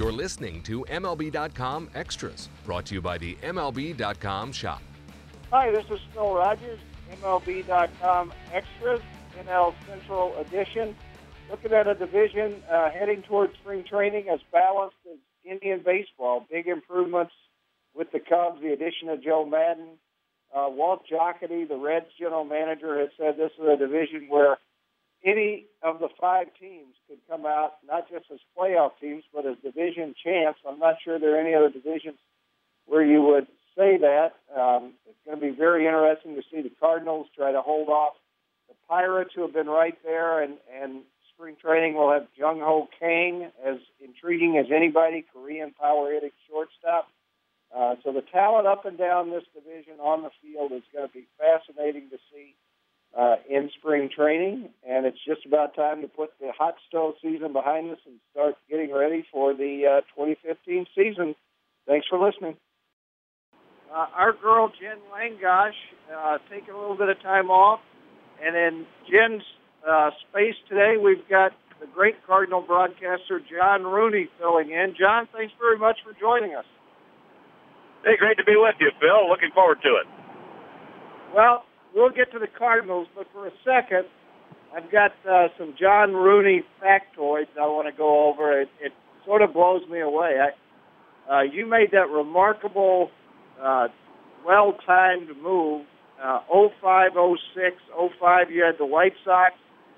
You're listening to MLB.com Extras, brought to you by the MLB.com shop. Hi, this is Phil Rogers, MLB.com Extras, NL Central Edition. Looking at a division heading towards spring training as balanced as Indian baseball. Big improvements with the Cubs, the addition of Joe Madden. Walt Jocketty, the Reds general manager, has said this is a division where any of the 5 teams could come out, not just as playoff teams, but as division champs. I'm not sure there are any other divisions where you would say that. It's going to be very interesting to see the Cardinals try to hold off the Pirates, who have been right there, and spring training will have Jung-Ho Kang, as intriguing as anybody, Korean power-hitting shortstop. So the talent up and down this division on the field is going to be fascinating to see in spring training, and it's just about time to put the hot stove season behind us and start getting ready for the 2015 season. Thanks for listening. Our girl, Jen Langosh, taking a little bit of time off, and in Jen's space today, we've got the great Cardinal broadcaster, John Rooney, filling in. John, thanks very much for joining us. Hey, great to be with you, Phil. Looking forward to it. Well, we'll get to the Cardinals, but for a second, I've got some John Rooney factoids I want to go over. It sort of blows me away. You made that remarkable, well-timed move. 05, 06, 05, you had the White Sox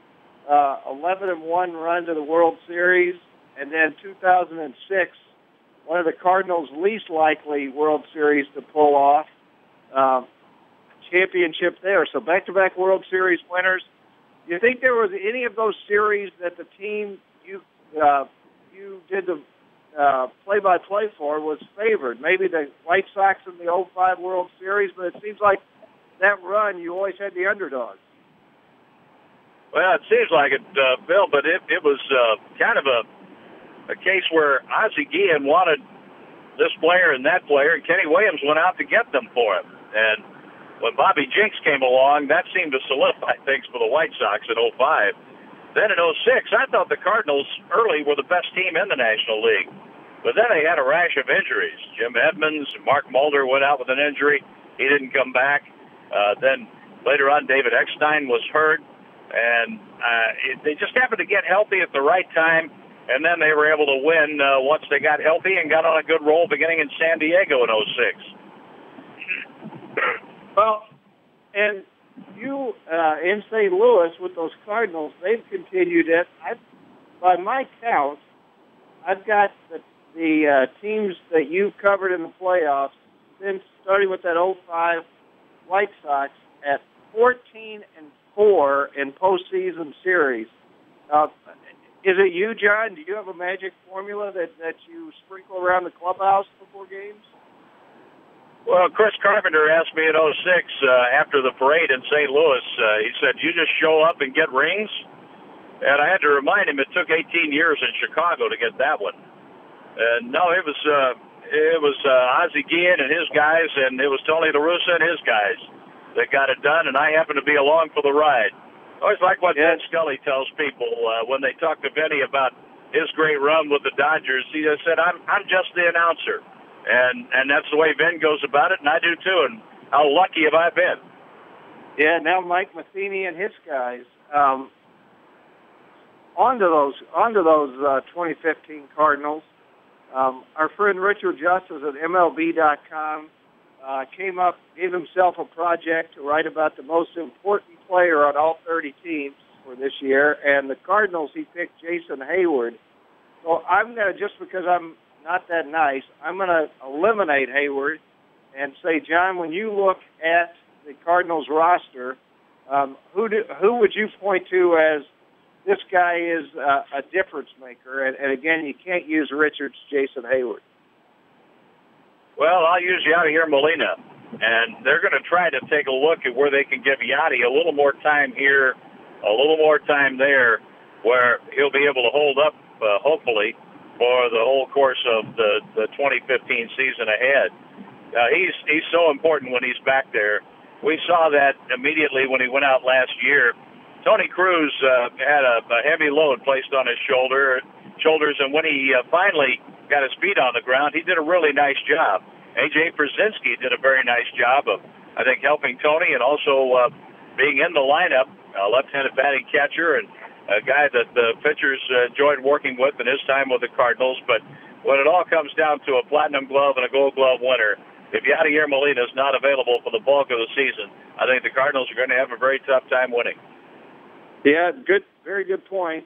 11-1 run to the World Series, and then 2006, one of the Cardinals' least likely World Series to pull off. Championship there. So back-to-back World Series winners. Do you think there was any of those series that the team you did the play-by-play for was favored? Maybe the White Sox in the 05 World Series, but it seems like that run you always had the underdogs. Well, it seems like it, Phil, but it was kind of a case where Ozzie Guillen wanted this player and that player, and Kenny Williams went out to get them for him. And when Bobby Jenks came along, that seemed to solidify things for the White Sox in 05. Then in 06, I thought the Cardinals early were the best team in the National League. But then they had a rash of injuries. Jim Edmonds and Mark Mulder went out with an injury. He didn't come back. Then later on, David Eckstein was hurt. And they just happened to get healthy at the right time. And then they were able to win once they got healthy and got on a good roll beginning in San Diego in 06. Well, and you in St. Louis with those Cardinals, they've continued it. By my count, I've got the teams that you've covered in the playoffs since starting with that 05 White Sox at 14-4 in postseason series. Is it you, John? Do you have a magic formula that you sprinkle around the clubhouse before games? Well, Chris Carpenter asked me in 06 after the parade in St. Louis. He said, "You just show up and get rings?" And I had to remind him it took 18 years in Chicago to get that one. And no, it was Ozzie Guillen and his guys, and it was Tony La Russa and his guys that got it done, and I happened to be along for the ride. I always like what Vin Scully tells people when they talk to Vinny about his great run with the Dodgers. He just said, I'm just the announcer. And that's the way Vin goes about it, and I do too, and how lucky have I been. Yeah, now Mike Matheny and his guys. On to those 2015 Cardinals. Our friend Richard Justice at MLB.com gave himself a project to write about the most important player on all 30 teams for this year, and the Cardinals, he picked Jason Hayward. So I'm going to, just because I'm not that nice, I'm going to eliminate Hayward and say, John, when you look at the Cardinals roster, who would you point to as this guy is a difference maker? And again, you can't use Richard's Jason Hayward. Well, I'll use Yadier Molina, and they're going to try to take a look at where they can give Yadi a little more time here, a little more time there, where he'll be able to hold up, hopefully, for the whole course of the 2015 season ahead. He's so important when he's back there. We saw that immediately when he went out last year. Tony Cruz had a heavy load placed on his shoulders, and when he finally got his feet on the ground, he did a really nice job. A.J. Brzezinski did a very nice job of, I think, helping Tony and also being in the lineup, left-handed batting catcher and a guy that the pitchers enjoyed working with in his time with the Cardinals. But when it all comes down to a Platinum Glove and a Gold Glove winner, if Yadier Molina is not available for the bulk of the season, I think the Cardinals are going to have a very tough time winning. Yeah, good, very good point.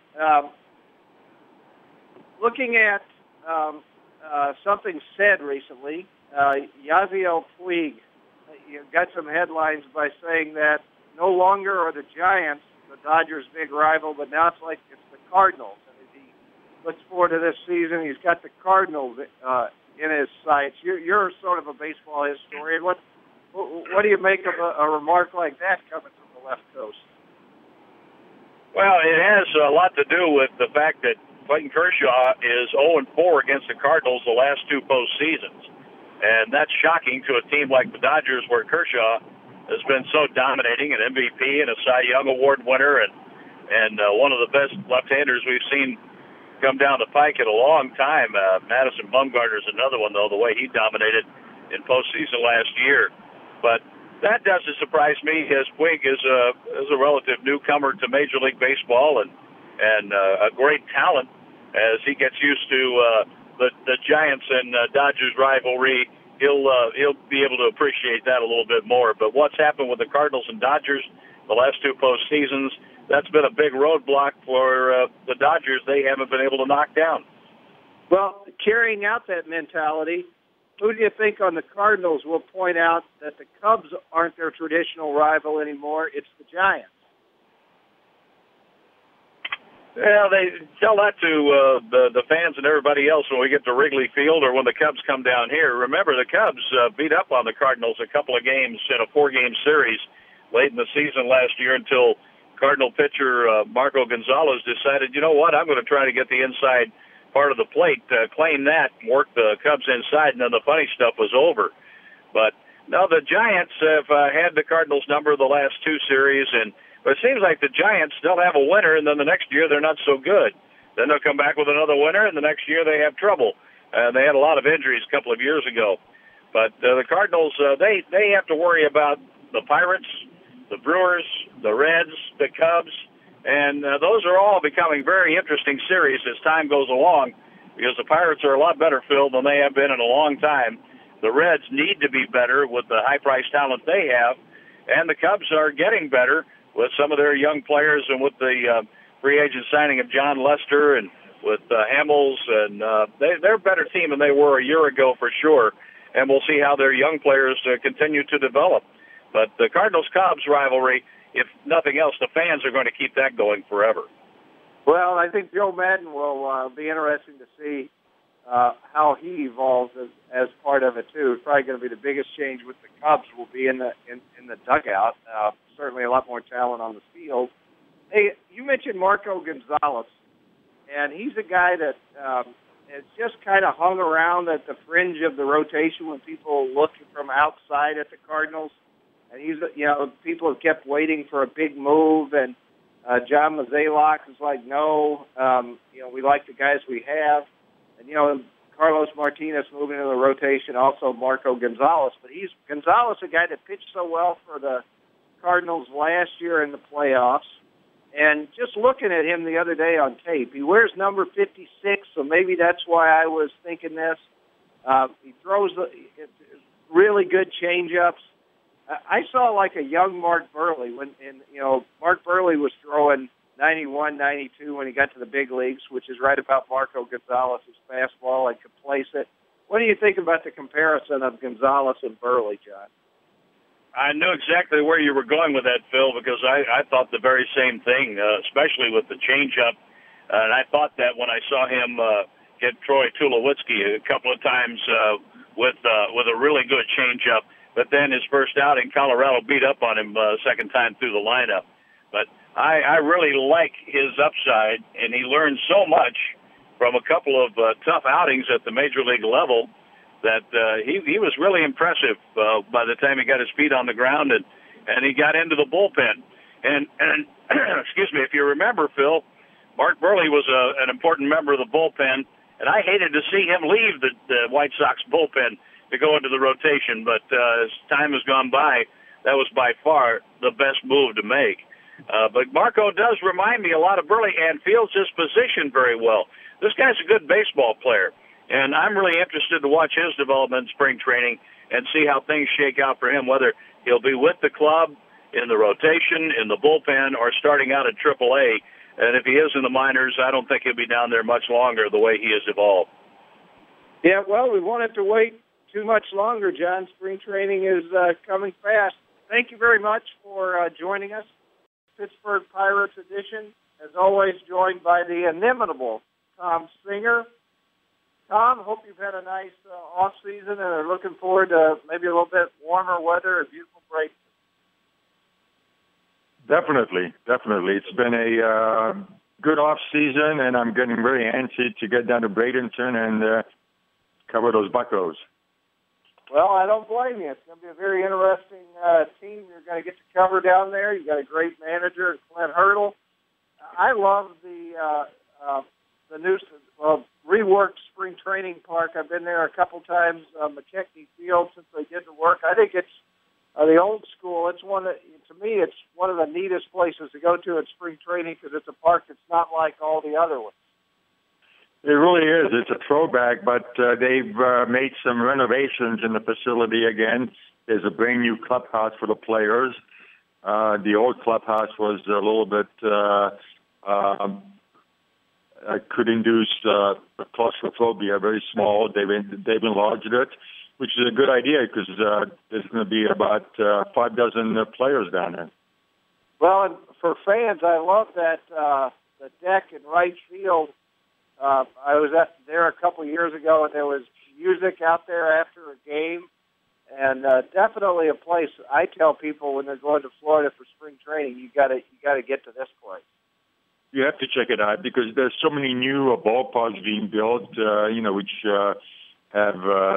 Looking at something said recently, Yasiel Puig got some headlines by saying that no longer are the Giants the Dodgers' big rival, but now it's like it's the Cardinals. And as he looks forward to this season, he's got the Cardinals in his sights. You're sort of a baseball historian. What do you make of a remark like that coming from the left coast? Well, it has a lot to do with the fact that Clayton Kershaw is 0-4 against the Cardinals the last two postseasons. And that's shocking to a team like the Dodgers, where Kershaw has been so dominating, an MVP and a Cy Young Award winner, and one of the best left-handers we've seen come down the pike in a long time. Madison Bumgarner's another one, though, the way he dominated in postseason last year. But that doesn't surprise me, as Puig is a relative newcomer to Major League Baseball and a great talent as he gets used to the Giants and Dodgers rivalry. He'll be able to appreciate that a little bit more. But what's happened with the Cardinals and Dodgers the last two postseasons, that's been a big roadblock for the Dodgers. They haven't been able to knock down. Well, carrying out that mentality, who do you think on the Cardinals will point out that the Cubs aren't their traditional rival anymore? It's the Giants. Well, they tell that to the fans and everybody else when we get to Wrigley Field or when the Cubs come down here. Remember, the Cubs beat up on the Cardinals a couple of games in a 4-game series late in the season last year until Cardinal pitcher Marco Gonzalez decided, you know what, I'm going to try to get the inside part of the plate, claim that, work the Cubs inside, and then the funny stuff was over. But, no, the Giants have had the Cardinals' number the last two series, but it seems like the Giants still have a winner, and then the next year they're not so good. Then they'll come back with another winner, and the next year they have trouble. They had a lot of injuries a couple of years ago. But the Cardinals, they have to worry about the Pirates, the Brewers, the Reds, the Cubs, and those are all becoming very interesting series as time goes along because the Pirates are a lot better, Phil, than they have been in a long time. The Reds need to be better with the high-priced talent they have, and the Cubs are getting better with some of their young players and with the free agent signing of John Lester and with Hamels. And they're a better team than they were a year ago for sure. And we'll see how their young players continue to develop. But the Cardinals-Cubs rivalry, if nothing else, the fans are going to keep that going forever. Well, I think Joe Madden will be interesting to see how he evolves as part of it, too. It's probably going to be the biggest change with the Cubs will be in the dugout. Certainly a lot more talent on the field. Hey, you mentioned Marco Gonzalez, and he's a guy that has just kind of hung around at the fringe of the rotation when people look from outside at the Cardinals. And he's, people have kept waiting for a big move, and John Mozeliak is like, no, we like the guys we have. And, Carlos Martinez moving into the rotation, also Marco Gonzalez. But Gonzalez, a guy that pitched so well for the Cardinals last year in the playoffs. And just looking at him the other day on tape, he wears number 56, so maybe that's why I was thinking this. He throws really good changeups. I saw like a young Mark Burley Mark Burley was throwing 91, 92 when he got to the big leagues, which is right about Marco Gonzalez's fastball and could place it. What do you think about the comparison of Gonzalez and Burley, John? I knew exactly where you were going with that, Phil, because I thought the very same thing, especially with the changeup. And I thought that when I saw him get Troy Tulowitzki a couple of times with a really good changeup. But then his first outing, Colorado beat up on him second time through the lineup. But I really like his upside, and he learned so much from a couple of tough outings at the major league level that he was really impressive by the time he got his feet on the ground and he got into the bullpen. And excuse me, if you remember, Phil, Mark Burley was an important member of the bullpen, And I hated to see him leave the White Sox bullpen to go into the rotation, but as time has gone by, that was by far the best move to make. But Marco does remind me a lot of Burley, and fields his position very well. This guy's a good baseball player, and I'm really interested to watch his development in spring training and see how things shake out for him, whether he'll be with the club, in the rotation, in the bullpen, or starting out at AAA. And if he is in the minors, I don't think he'll be down there much longer the way he has evolved. Yeah, well, we won't have to wait too much longer, John. Spring training is coming fast. Thank you very much for joining us. Pittsburgh Pirates edition, as always, joined by the inimitable Tom Singer. Tom, hope you've had a nice off season and are looking forward to maybe a little bit warmer weather and beautiful break. Definitely. It's been a good off season, and I'm getting very antsy to get down to Bradenton and cover those Buccos. Well, I don't blame you. It's going to be a very interesting team you're going to get to cover down there. You've got a great manager, Clint Hurdle. I love the new reworked spring training park. I've been there a couple times, McKechnie Field, since they did the work. I think it's the old school. It's to me, it's one of the neatest places to go to at spring training because it's a park that's not like all the other ones. It really is. It's a throwback, but they've made some renovations in the facility again. There's a brand new clubhouse for the players. The old clubhouse was a little bit could induce claustrophobia, very small. They've enlarged it, which is a good idea because there's going to be about 5 dozen players down there. Well, and for fans, I love that the deck in right field. I was there a couple of years ago, and there was music out there after a game, and definitely a place. I tell people when they're going to Florida for spring training, you got to get to this place. You have to check it out because there's so many new ballparks being built, which have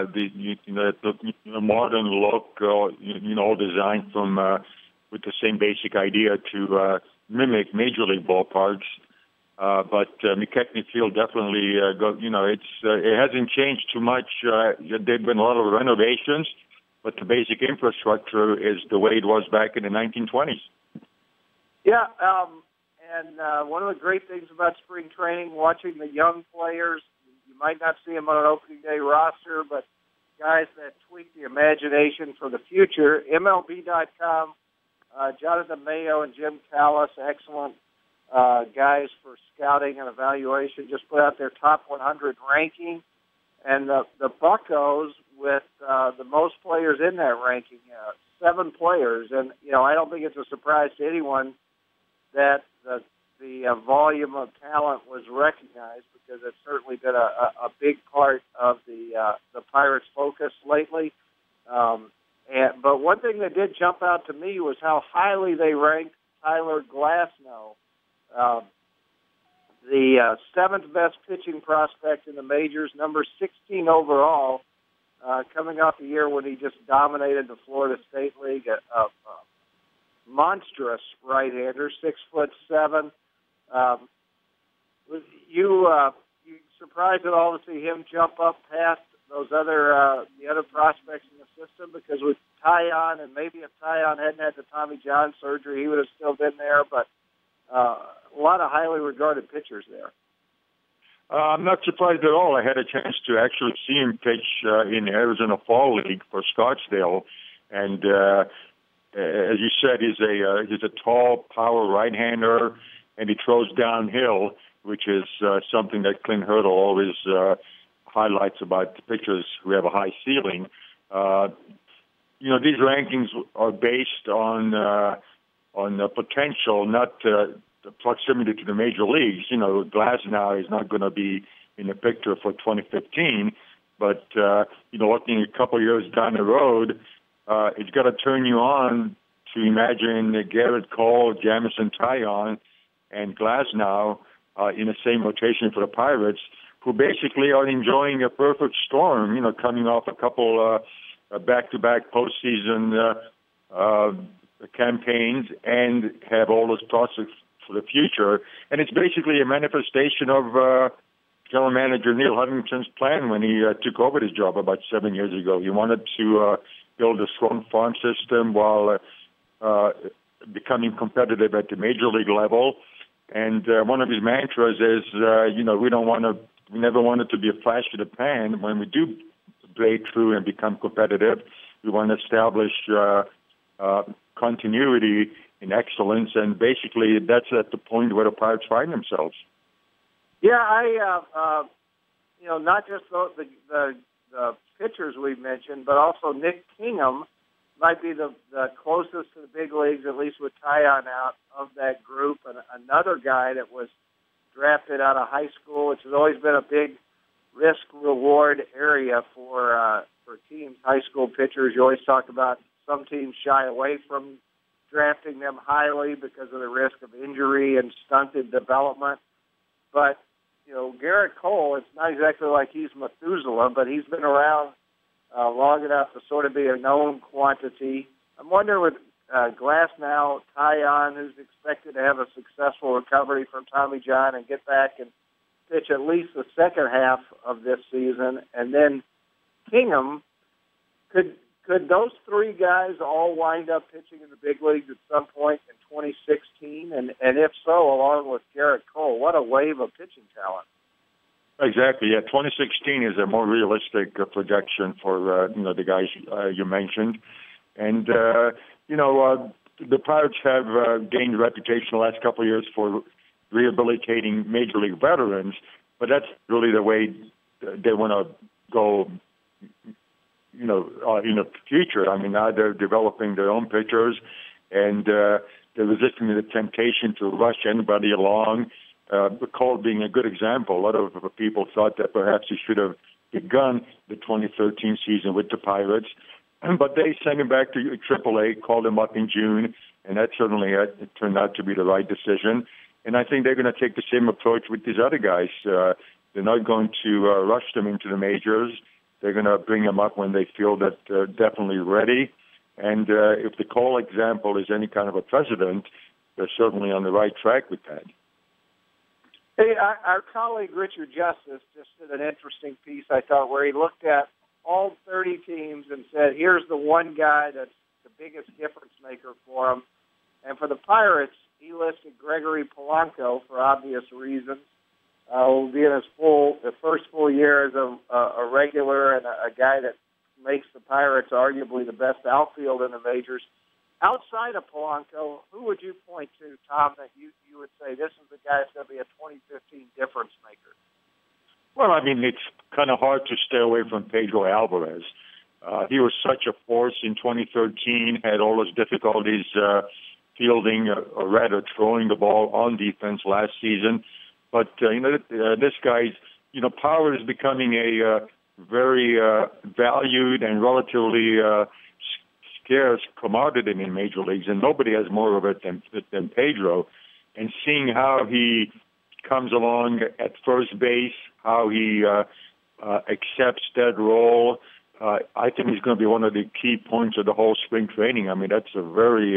the modern look, all designed from with the same basic idea to mimic major league ballparks. But McKechnie Field definitely, it hasn't changed too much. There've been a lot of renovations, but the basic infrastructure is the way it was back in the 1920s. Yeah, and one of the great things about spring training, watching the young players, you might not see them on an opening day roster, but guys that tweak the imagination for the future. MLB.com, Jonathan Mayo and Jim Callis, excellent guys for scouting and evaluation, just put out their top 100 ranking, and the Buccos with the most players in that ranking, 7 players, and I don't think it's a surprise to anyone that the volume of talent was recognized because it's certainly been a big part of the Pirates' focus lately. But one thing that did jump out to me was how highly they ranked Tyler Glasnow. The 7th best pitching prospect in the majors, number 16 overall, coming off the year when he just dominated the Florida State League, a monstrous right-hander, 6'7". You surprised at all to see him jump up past those the other prospects in the system? Because with Taillon, and maybe if Taillon hadn't had the Tommy John surgery, he would have still been there, but a lot of highly regarded pitchers there. I'm not surprised at all. I had a chance to actually see him pitch in the Arizona Fall League for Scottsdale, and as you said, he's a tall, power right-hander, and he throws downhill, which is something that Clint Hurdle always highlights about the pitchers who have a high ceiling. These rankings are based on the potential, not the proximity to the major leagues. Glasnow is not going to be in the picture for 2015, but looking a couple of years down the road, it's got to turn you on to imagine Garrett Cole, Jamison Taillon, and Glasnow in the same rotation for the Pirates, who basically are enjoying a perfect storm, coming off a couple back-to-back postseason campaigns and have all those prospects for the future. And it's basically a manifestation of general manager Neil Huntington's plan when he took over his job about 7 years ago. He wanted to build a strong farm system while becoming competitive at the major league level. And one of his mantras is, we never want it to be a flash in the pan. When we do break through and become competitive, we want to establish continuity in excellence, and basically that's at the point where the Pirates find themselves. Yeah, not just the pitchers we've mentioned, but also Nick Kingham might be the closest to the big leagues, at least with Taillon out of that group, and another guy that was drafted out of high school, which has always been a big risk-reward area for teams, high school pitchers. You always talk about some teams shy away from drafting them highly because of the risk of injury and stunted development. But, Garrett Cole, it's not exactly like he's Methuselah, but he's been around long enough to sort of be a known quantity. I'm wondering with Glasnow, Taillon, who's expected to have a successful recovery from Tommy John and get back and pitch at least the second half of this season, and then Kingham, could those three guys all wind up pitching in the big leagues at some point in 2016? And if so, along with Garrett Cole, what a wave of pitching talent. Exactly. Yeah, 2016 is a more realistic projection for the guys you mentioned, and the Pirates have gained a reputation the last couple of years for rehabilitating major league veterans, but that's really the way they want to go. In the future. I mean, now they're developing their own pitchers, and they're resisting the temptation to rush anybody along. Cole being a good example. A lot of people thought that perhaps he should have begun the 2013 season with the Pirates, but they sent him back to AAA, called him up in June, and that certainly turned out to be the right decision. And I think they're going to take the same approach with these other guys. They're not going to rush them into the majors. They're going to bring them up when they feel that they're definitely ready. And if the Cole example is any kind of a precedent, they're certainly on the right track with that. Hey, our colleague Richard Justice just did an interesting piece, I thought, where he looked at all 30 teams and said, here's the one guy that's the biggest difference maker for them. And for the Pirates, he listed Gregory Polanco for obvious reasons. Will be in the first full year as a regular and a guy that makes the Pirates arguably the best outfield in the majors. Outside of Polanco, who would you point to, Tom, that you would say this is the guy that's going to be a 2015 difference maker? Well, I mean, it's kind of hard to stay away from Pedro Alvarez. He was such a force in 2013, had all those difficulties fielding or rather throwing the ball on defense last season. But, this guy's, power is becoming a very valued and relatively scarce commodity in major leagues, and nobody has more of it than Pedro. And seeing how he comes along at first base, how he accepts that role, I think he's going to be one of the key points of the whole spring training. I mean, that's a very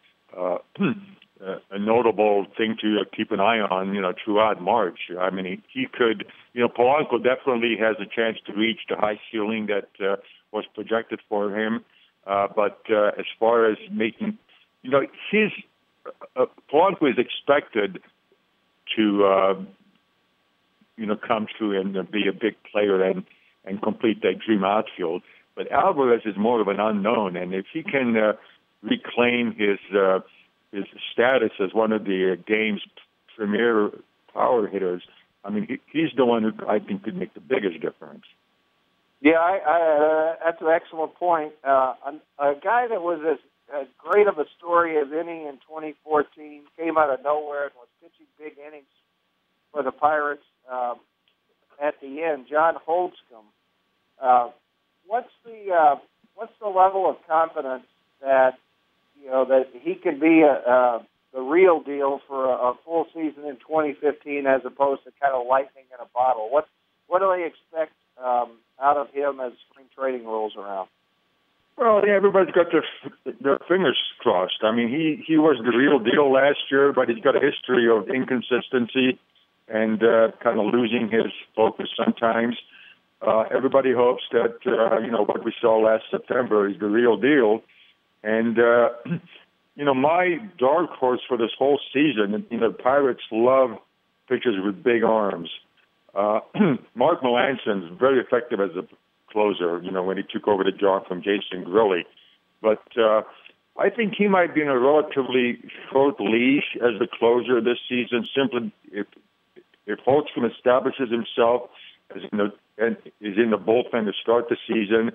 a notable thing to keep an eye on, throughout March. I mean, he could, Polanco definitely has a chance to reach the high ceiling that was projected for him. But as far as making, Polanco is expected to, come through and be a big player and complete that dream outfield. But Alvarez is more of an unknown, and if he can reclaim his status as one of the game's premier power hitters, I mean, he's the one who I think could make the biggest difference. Yeah, that's an excellent point. A guy that was as great of a story as any in 2014 came out of nowhere and was pitching big innings for the Pirates at the end. John Holdscomb. What's the level of confidence that that he can be the real deal for a full season in 2015 as opposed to kind of lightning in a bottle? What do they expect out of him as spring training rolls around? Well, yeah, everybody's got their fingers crossed. I mean, he was the real deal last year, but he's got a history of inconsistency. and kind of losing his focus sometimes. Everybody hopes that, what we saw last September is the real deal. And, my dark horse for this whole season, Pirates love pitchers with big arms. Mark Melancon is very effective as a closer, when he took over the job from Jason Grilli. But I think he might be in a relatively short leash as a closer this season, simply if Holtzcomb establishes himself and is in the bullpen to start the season.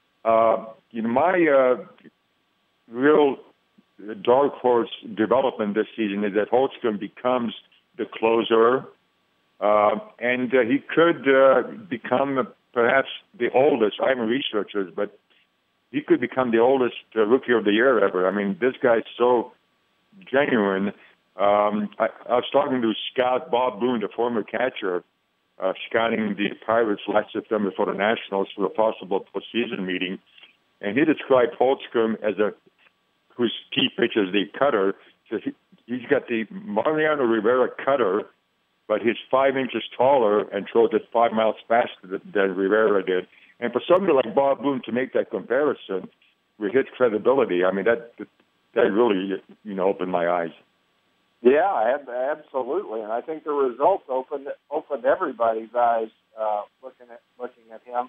My real dark horse development this season is that Holtzcomb becomes the closer, and he could become perhaps the oldest. I haven't researched this, but he could become the oldest rookie of the year ever. I mean, this guy's so genuine. I was talking to scout Bob Boone, the former catcher, scouting the Pirates last September for the Nationals for a possible postseason meeting, and he described Holtzcomb as whose key pitch is the cutter. So he's got the Mariano Rivera cutter, but he's 5 inches taller and throws it 5 miles faster than Rivera did. And for somebody like Bob Boone to make that comparison with his credibility, I mean, that really, opened my eyes. Yeah, absolutely, and I think the results opened everybody's eyes looking at him.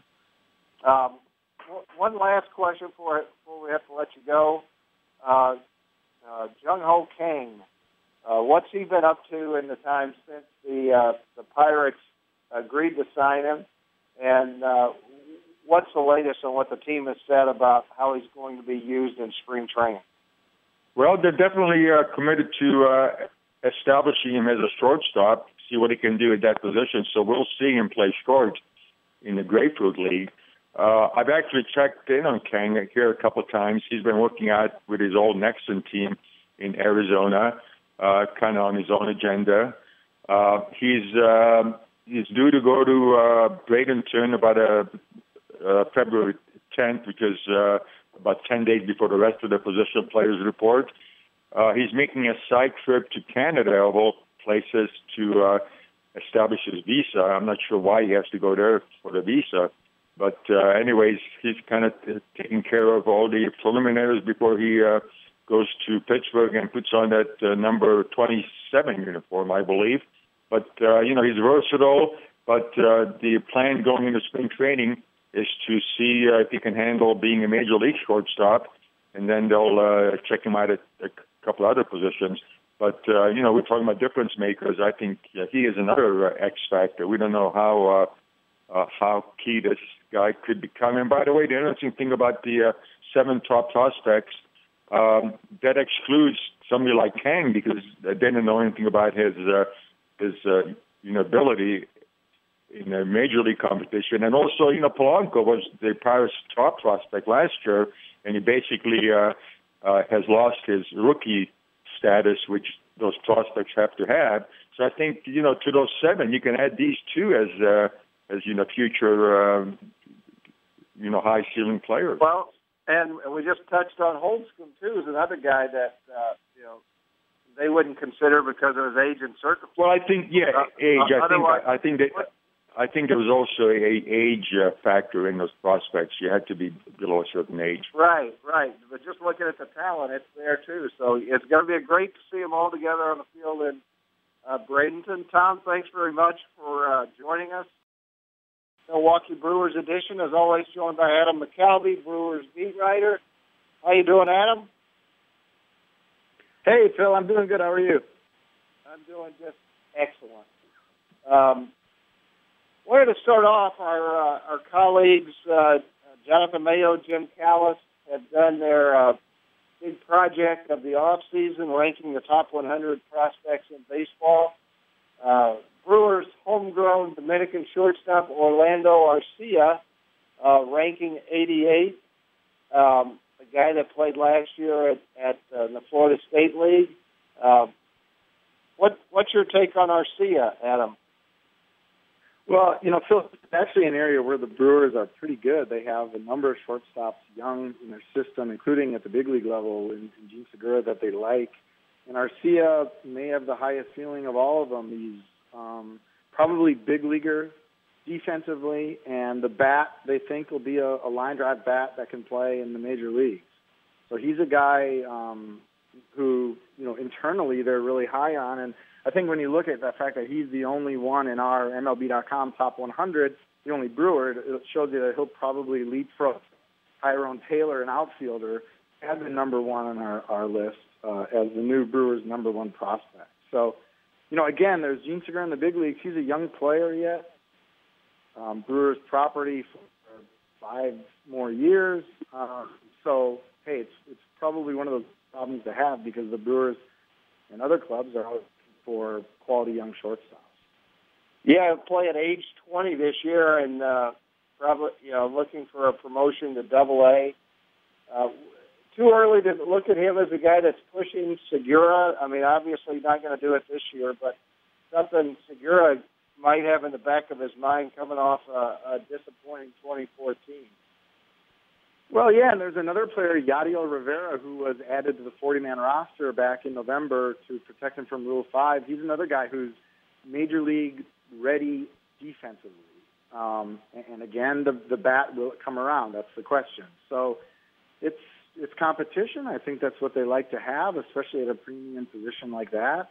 One last question before we have to let you go. Jung Ho Kang, what's he been up to in the time since the Pirates agreed to sign him, and what's the latest on what the team has said about how he's going to be used in spring training? Well, they're definitely committed to establishing him as a shortstop, see what he can do at that position. So we'll see him play short in the Grapefruit League. I've actually checked in on Kang here a couple of times. He's been working out with his old Nexon team in Arizona, kind of on his own agenda. He's due to go to Bradenton about February 10th, because about 10 days before the rest of the position players report. He's making a side trip to Canada, of all places, to establish his visa. I'm not sure why he has to go there for the visa. But anyways, he's kind of taking care of all the preliminaries before he goes to Pittsburgh and puts on that number 27 uniform, I believe. But, he's versatile. But the plan going into spring training is to see if he can handle being a major league shortstop, and then they'll check him out at a couple other positions. But, we're talking about difference makers. I think he is another X factor. We don't know how key this guy could become. And by the way, the interesting thing about the 7 top prospects, that excludes somebody like Kang, because they didn't know anything about his ability in a major league competition. And also, Polanco was the Pirates' top prospect last year, and he basically has lost his rookie status, which those prospects have to have. So I think, to those 7, you can add these 2 as future, high ceiling players. Well, and we just touched on Holtzcomb too, is another guy that they wouldn't consider because of his age and circumstances. Well, I think age. I think there was also a age factor in those prospects. You had to be below a certain age. Right. But just looking at the talent, it's there too. So it's going to be great to see them all together on the field in Bradenton. Tom, thanks very much for joining us. Milwaukee Brewers edition, as always, joined by Adam McCalvy, Brewers beat writer. How you doing, Adam? Hey, Phil, I'm doing good. How are you? I'm doing just excellent. Wanted to start off, our colleagues, Jonathan Mayo, Jim Callis, have done their big project of the off-season, ranking the top 100 prospects in baseball. Brewers' homegrown Dominican shortstop Orlando Arcia, ranking 88. A guy that played last year at the Florida State League. What's your take on Arcia, Adam? Well, Phil, it's actually an area where the Brewers are pretty good. They have a number of shortstops young in their system, including at the big league level in Gene Segura, that they like. And Arcia may have the highest ceiling of all of them. He's probably big leaguer defensively, and the bat they think will be a line drive bat that can play in the major leagues. So he's a guy who, internally they're really high on. And I think when you look at the fact that he's the only one in our MLB.com top 100, the only Brewer, it shows you that he'll probably leapfrog Tyrone Taylor, an outfielder, as the number one on our list as the new Brewers' number one prospect. So, again, there's Gene Segura in the big leagues. He's a young player yet. Brewers property for 5 more years. So, hey, it's probably one of those problems to have because the Brewers and other clubs are looking for quality young shortstops. Yeah, play at age 20 this year, and probably looking for a promotion to Double-A. Too early to look at him as a guy that's pushing Segura. I mean, obviously not going to do it this year, but something Segura might have in the back of his mind coming off a disappointing 2014. Well, yeah, and there's another player, Yadiel Rivera, who was added to the 40-man roster back in November to protect him from Rule 5. He's another guy who's major league ready defensively. And again, the bat will come around. That's the question. So it's competition. I think that's what they like to have, especially at a premium position like that.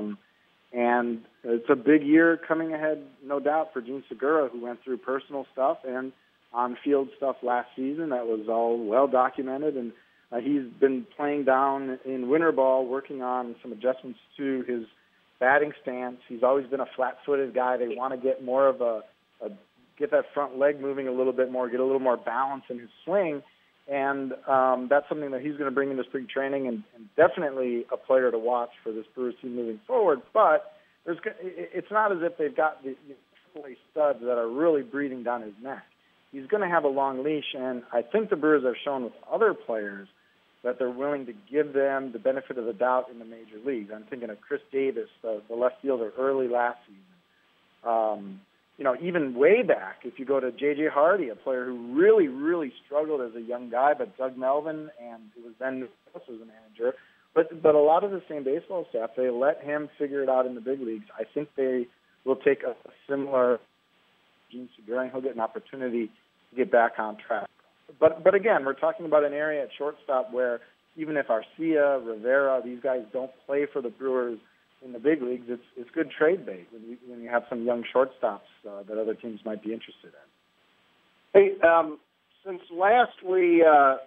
And it's a big year coming ahead, no doubt, for Gene Segura, who went through personal stuff and on-field stuff last season that was all well documented. And he's been playing down in winter ball, working on some adjustments to his batting stance. He's always been a flat-footed guy. They want to get more of get that front leg moving a little bit more, get a little more balance in his swing. And that's something that he's going to bring into spring training and definitely a player to watch for this Brewers team moving forward. But it's not as if they've got the AAA studs that are really breathing down his neck. He's going to have a long leash, and I think the Brewers have shown with other players that they're willing to give them the benefit of the doubt in the major leagues. I'm thinking of Chris Davis, the left fielder, early last season. Even way back, if you go to J.J. Hardy, a player who really, really struggled as a young guy, but Doug Melvin, and it was then Nunes was the manager. But a lot of the same baseball staff, they let him figure it out in the big leagues. I think they will take a similar Gene Segura, and he'll get an opportunity to get back on track. But again, we're talking about an area at shortstop where even if Arcia, Rivera, these guys don't play for the Brewers in the big leagues, it's good trade bait when you have some young shortstops that other teams might be interested in. Hey, since last we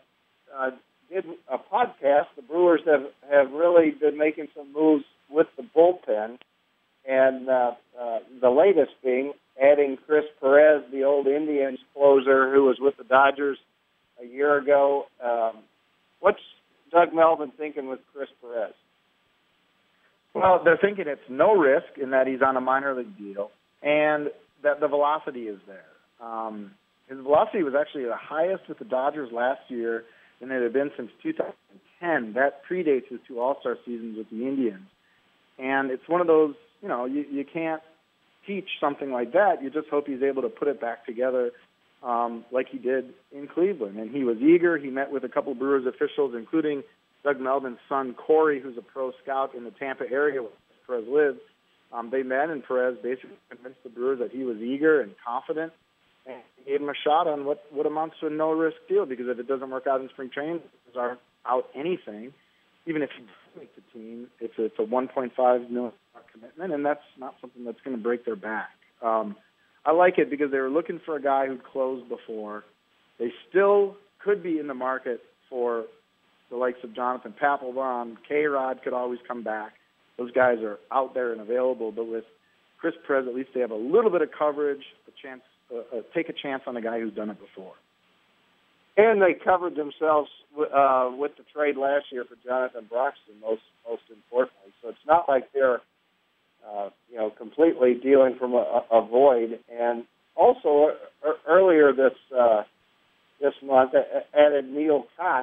did a podcast, the Brewers have really been making some moves with the bullpen, and the latest being adding Chris Perez, the old Indians closer who was with the Dodgers a year ago. What's Doug Melvin thinking with Chris Perez? Well, they're thinking it's no risk in that he's on a minor league deal and that the velocity is there. His velocity was actually the highest with the Dodgers last year than it had been since 2010. That predates his 2 All-Star seasons with the Indians. And it's one of those, you can't teach something like that. You just hope he's able to put it back together like he did in Cleveland. And he was eager. He met with a couple Brewers officials, including Doug Melvin's son, Corey, who's a pro scout in the Tampa area where Perez lives. They met, and Perez basically convinced the Brewers that he was eager and confident, and gave him a shot on what amounts to a no-risk deal, because if it doesn't work out in spring training, the Brewers aren't out anything. Even if he does make the team, it's a $1.5 million commitment, and that's not something that's going to break their back. I like it because they were looking for a guy who'd closed before. They still could be in the market for the likes of Jonathan Papelbon. K-Rod could always come back. Those guys are out there and available. But with Chris Perez, at least they have a little bit of coverage, a chance, take a chance on a guy who's done it before. And they covered themselves with the trade last year for Jonathan Broxton, most importantly. So it's not like they're completely dealing from a void. And also earlier this month added Neil Kotz,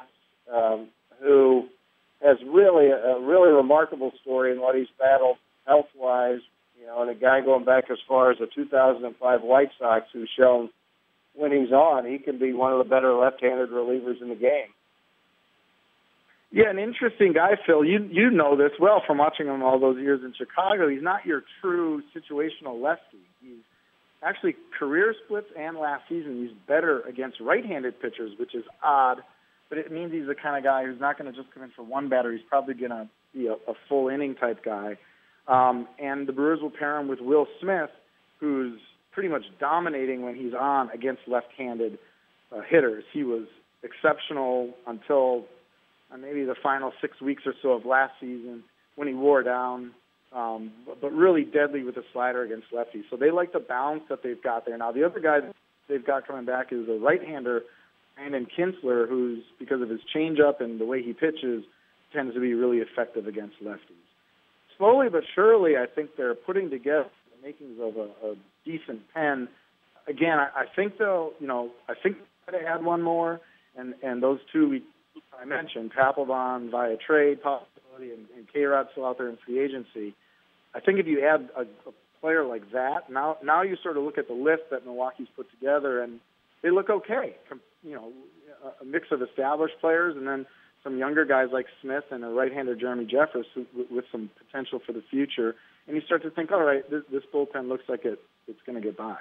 who has really a really remarkable story in what he's battled health-wise, and a guy going back as far as the 2005 White Sox who's shown when he's on, he can be one of the better left-handed relievers in the game. Yeah, an interesting guy, Phil. You know this well from watching him all those years in Chicago. He's not your true situational lefty. He's actually career splits and last season he's better against right-handed pitchers, which is odd, but it means he's the kind of guy who's not going to just come in for one batter. He's probably going to be a full inning type guy. And the Brewers will pair him with Will Smith, who's pretty much dominating when he's on against left-handed hitters. He was exceptional until maybe the final 6 weeks or so of last season when he wore down, but really deadly with a slider against lefties. So they like the balance that they've got there. Now, the other guy that they've got coming back is a right-hander, Brandon Kinsler, who's, because of his changeup and the way he pitches, tends to be really effective against lefties. Slowly but surely, I think they're putting together the makings of a decent pen. Again, I think they'll, I think they'll add one more, and those two I mentioned, Papelbon via trade possibility and K-Rod still out there in free agency. I think if you add a player like that, now you sort of look at the list that Milwaukee's put together, and they look okay. A mix of established players and then some younger guys like Smith and a right-hander Jeremy Jeffress with some potential for the future. And you start to think, all right, this bullpen looks like it's going to get by.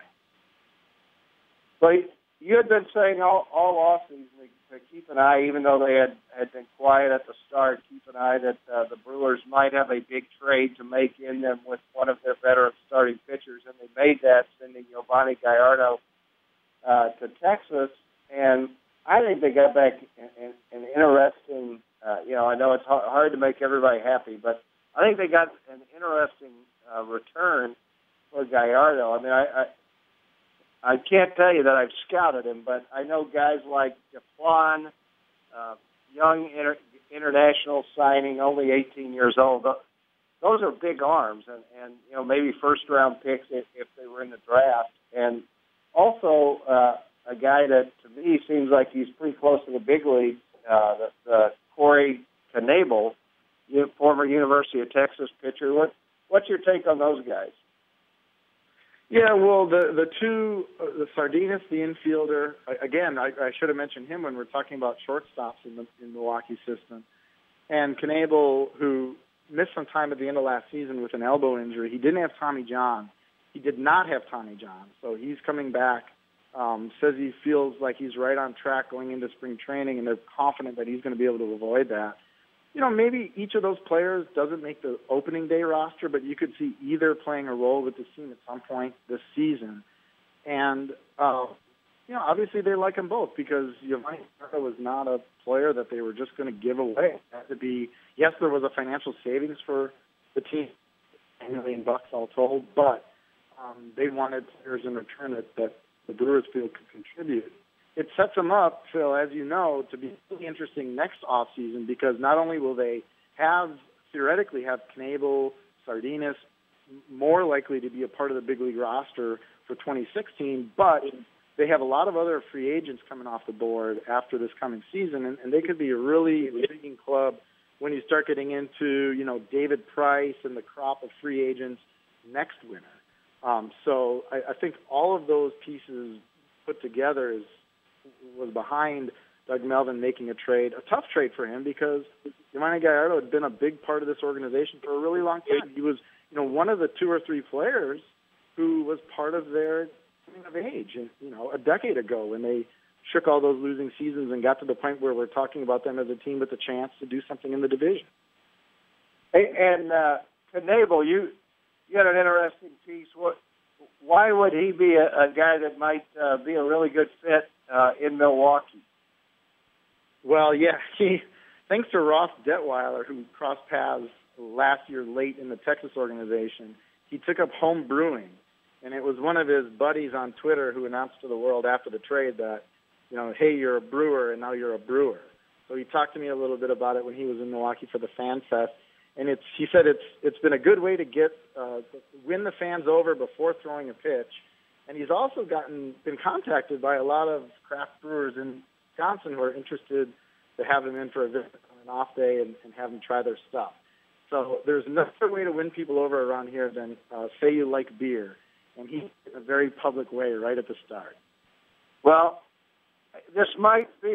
Well, you had been saying all offseason to keep an eye, even though they had been quiet at the start, keep an eye that the Brewers might have a big trade to make in them with one of their veteran starting pitchers, and they made that, sending Yovani Gallardo to Texas. And I think they got back an interesting, I know it's hard to make everybody happy, but I think they got an interesting return for Gallardo. I mean, I can't tell you that I've scouted him, but I know guys like Deplan, young international signing, only 18 years old. Those are big arms, and maybe first-round picks if they were in the draft. And also a guy that, to me, seems like he's pretty close to the big leagues, the Corey Knebel, former University of Texas pitcher. What's your take on those guys? Yeah, well, the two, the Sardinas, the infielder, again, I should have mentioned him when we're talking about shortstops in Milwaukee's system. And Knebel, who missed some time at the end of last season with an elbow injury. He didn't have Tommy John. He did not have Tommy John, so he's coming back. Says he feels like he's right on track going into spring training, and they're confident that he's going to be able to avoid that. Maybe each of those players doesn't make the opening day roster, but you could see either playing a role with the team at some point this season. And, obviously they like them both because Yovani Gallardo was not a player that they were just going to give away. It had to be, yes, there was a financial savings for the team, $1 million all told, but they wanted players in return that the Brewers feel could contribute. It sets them up, Phil, as you know, to be really interesting next offseason because not only will they theoretically have Knebel, Sardinas, more likely to be a part of the big league roster for 2016, but they have a lot of other free agents coming off the board after this coming season, and they could be a really intriguing club when you start getting into, David Price and the crop of free agents next winter. So I think all of those pieces put together was behind Doug Melvin making a trade, a tough trade for him because Yovani Gallardo had been a big part of this organization for a really long time. He was, one of the two or three players who was part of their coming of age, a decade ago when they shook all those losing seasons and got to the point where we're talking about them as a team with a chance to do something in the division. And Knebel, you had an interesting piece. Why would he be a guy that might be a really good fit in Milwaukee? Well, yeah, thanks to Ross Detweiler, who crossed paths last year late in the Texas organization, he took up home brewing. And it was one of his buddies on Twitter who announced to the world after the trade that, hey, you're a Brewer and now you're a Brewer. So he talked to me a little bit about it when he was in Milwaukee for the Fan Fest. And he said it's been a good way to win the fans over before throwing a pitch. And he's also been contacted by a lot of craft brewers in Wisconsin who are interested to have him in for a visit on an off day and have him try their stuff. So there's no other way to win people over around here than say you like beer. And he in a very public way right at the start. Well, this might be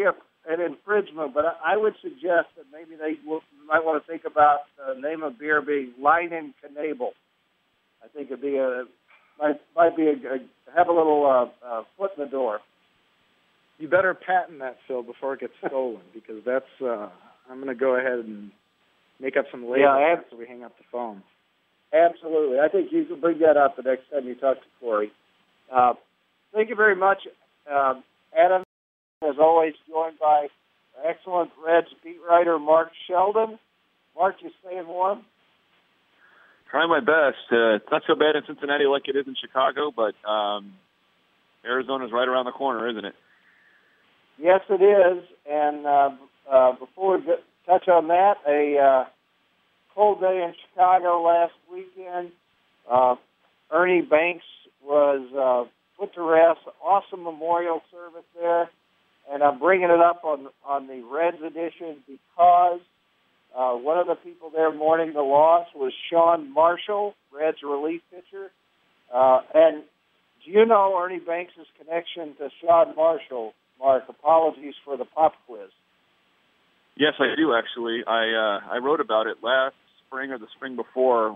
an infringement, but I would suggest that maybe might want to think about the name of beer being Leinen Knebel. I think it'd be might be have a little foot in the door. You better patent that, Phil, before it gets stolen, because that's. I'm going to go ahead and make up some labels after we hang up the phone. Absolutely, I think you can bring that up the next time you talk to Corey. Thank you very much, Adam. As always, joined by excellent Reds beat writer Mark Sheldon. Mark, you staying warm? Trying my best. It's not so bad in Cincinnati like it is in Chicago, but Arizona's right around the corner, isn't it? Yes, it is. And before we touch on that, a cold day in Chicago last weekend. Ernie Banks was put to rest. Awesome memorial service there. And I'm bringing it up on the Reds edition because one of the people there mourning the loss was Sean Marshall, Reds relief pitcher. And do you know Ernie Banks' connection to Sean Marshall, Mark? Apologies for the pop quiz. Yes, I do, actually. I wrote about it last spring or the spring before.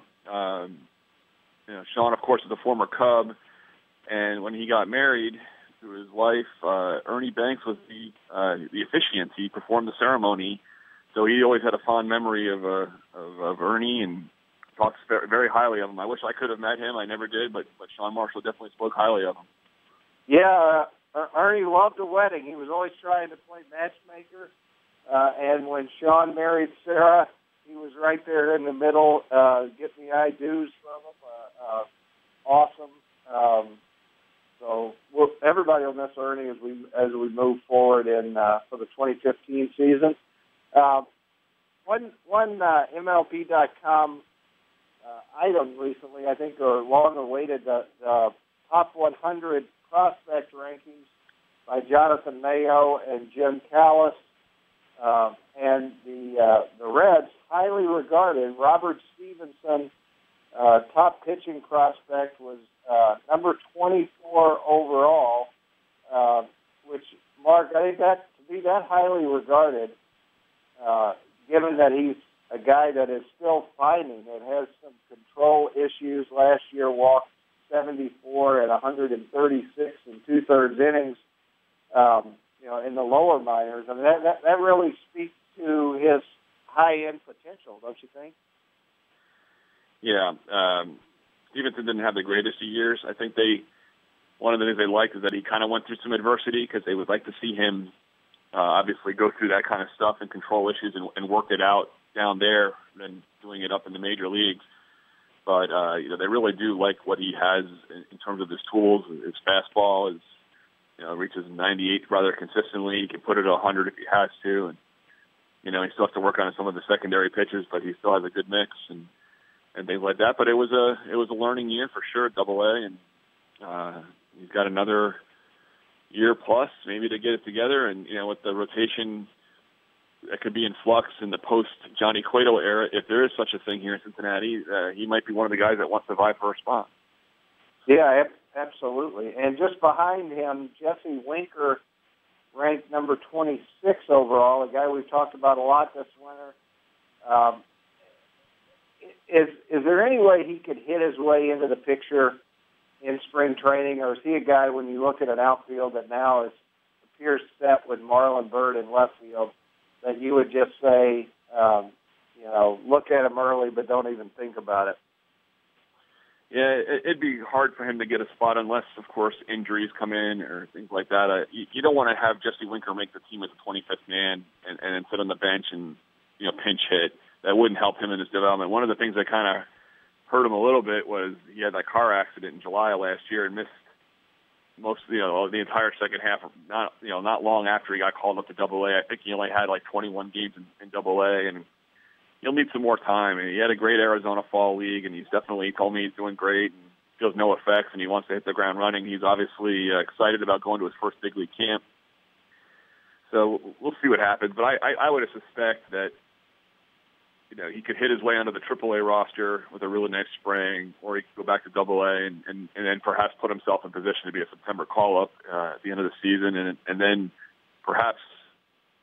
Sean, of course, is a former Cub. And when he got married to his wife, Ernie Banks was the officiant. He performed the ceremony, so he always had a fond memory of Ernie and talks very, very highly of him. I wish I could have met him. I never did, but Sean Marshall definitely spoke highly of him. Yeah, Ernie loved a wedding. He was always trying to play matchmaker, and when Sean married Sarah, he was right there in the middle, getting the I-do's from him. Awesome. So everybody will miss Ernie as we move forward for the 2015 season. One MLB.com item recently, I think, are long-awaited, the top 100 prospect rankings by Jonathan Mayo and Jim Callis, and the Reds highly regarded Robert Stevenson, top pitching prospect, was number 24 overall, which, Mark, I think that to be that highly regarded, given that he's a guy that is still finding and has some control issues. Last year walked 74 and 136 and two-thirds innings, in the lower minors. I mean, that really speaks to his high-end potential, don't you think? Yeah. Stevenson didn't have the greatest of years. I think one of the things they liked is that he kind of went through some adversity because they would like to see him obviously go through that kind of stuff and control issues and work it out down there than doing it up in the major leagues. But, they really do like what he has in terms of his tools. His fastball is, reaches 98 rather consistently. He can put it at 100 if he has to. And, he still has to work on some of the secondary pitches, but he still has a good mix and things like that. But it was a learning year for sure at AA, and he's got another year plus maybe to get it together. And with the rotation that could be in flux in the post Johnny Cueto era, if there is such a thing here in Cincinnati, he might be one of the guys that wants to vie for a spot. Yeah, absolutely. And just behind him, Jesse Winker, ranked number 26 overall, a guy we've talked about a lot this winter. Is there any way he could hit his way into the picture in spring training, or is he a guy, when you look at an outfield that now appears set with Marlon Byrd in left field, that you would just say, look at him early, but don't even think about it? Yeah, it'd be hard for him to get a spot unless, of course, injuries come in or things like that. You don't want to have Jesse Winker make the team as a 25th man and then sit on the bench and pinch hit. That wouldn't help him in his development. One of the things that kind of hurt him a little bit was he had that car accident in July of last year and missed most of the entire second half. Not long after he got called up to AA. I think he only had like 21 games in AA, and he'll need some more time. And he had a great Arizona Fall League, and he's definitely told me he's doing great and feels no effects, and he wants to hit the ground running. He's obviously excited about going to his first big league camp. So we'll see what happens. But I would suspect that he could hit his way onto the AAA roster with a really nice spring, or he could go back to AA and then perhaps put himself in position to be a September call-up at the end of the season, and then perhaps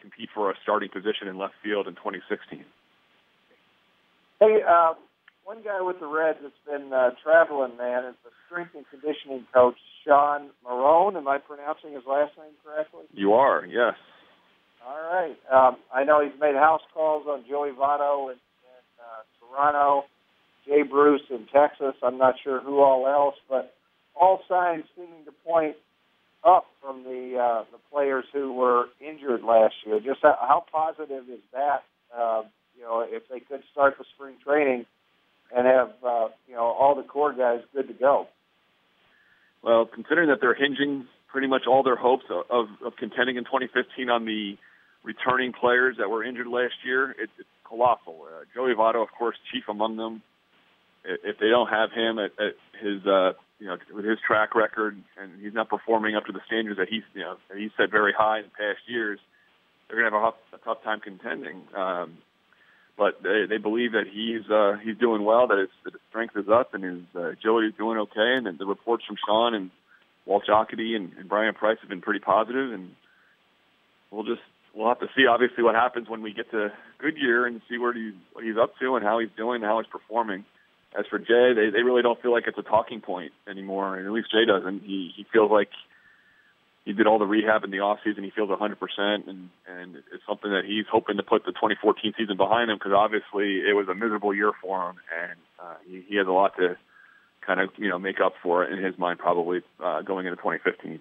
compete for a starting position in left field in 2016. Hey, one guy with the Reds that's been traveling, man, is the strength and conditioning coach, Sean Marone. Am I pronouncing his last name correctly? You are, yes. All right. I know he's made house calls on Joey Votto in Toronto, Jay Bruce in Texas. I'm not sure who all else, but all signs seeming to point up from the players who were injured last year. Just how positive is that? If they could start the spring training and have all the core guys good to go. Well, considering that they're hinging pretty much all their hopes of contending in 2015 on the returning players that were injured last year, it's colossal. Joey Votto, of course, chief among them. If they don't have him at his with his track record, and he's not performing up to the standards that he's set very high in past years, they're going to have a tough time contending. But they believe that he's doing well, that his strength is up, and his agility is doing okay. And the reports from Sean and Walt Jocketty and Brian Price have been pretty positive. And we'll have to see, obviously, what happens when we get to Goodyear and see what he's up to and how he's doing and how he's performing. As for Jay, they really don't feel like it's a talking point anymore, and at least Jay doesn't. He feels like he did all the rehab in the offseason. He feels 100%, and it's something that he's hoping to put the 2014 season behind him, because obviously it was a miserable year for him, and he has a lot to kind of make up for it in his mind, probably going into 2015.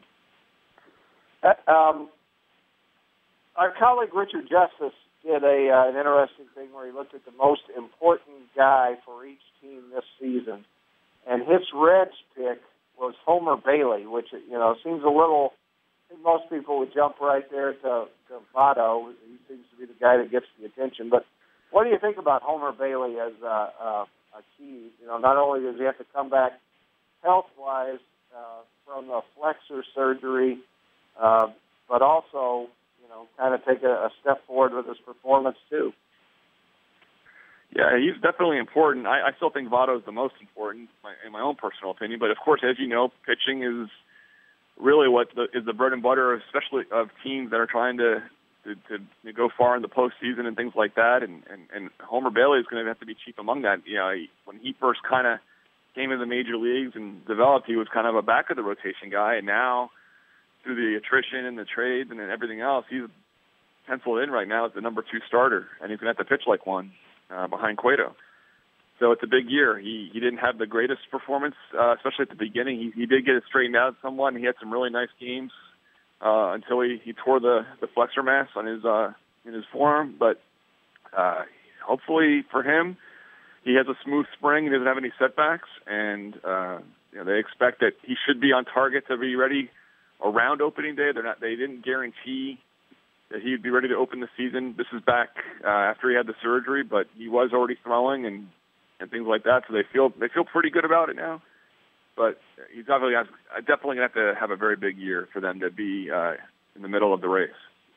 Our colleague Richard Justice did an interesting thing where he looked at the most important guy for each team this season, and his Reds pick was Homer Bailey, which seems a little. I think most people would jump right there to Votto. He seems to be the guy that gets the attention. But what do you think about Homer Bailey as a key? Not only does he have to come back health-wise from the flexor surgery, but also kind of take a step forward with his performance too. Yeah, he's definitely important. I still think Votto is the most important, in my own personal opinion. But of course, as you know, pitching is really what is the bread and butter, especially of teams that are trying to go far in the postseason and things like that. And Homer Bailey is going to have to be chief among that. When he first kind of came into the major leagues and developed, he was kind of a back of the rotation guy, and now through the attrition and the trades and everything else, he's penciled in right now as the number 2 starter, and he's going to have to pitch like one behind Cueto. So it's a big year. He didn't have the greatest performance, especially at the beginning. He did get it straightened out somewhat, and he had some really nice games until he tore the flexor mass on his in his forearm. But hopefully for him, he has a smooth spring. He doesn't have any setbacks, and they expect that he should be on target to be ready around opening day. They didn't guarantee that he'd be ready to open the season. This is back after he had the surgery, but he was already throwing and things like that. So they feel pretty good about it now. But he's definitely going to have to have a very big year for them to be in the middle of the race.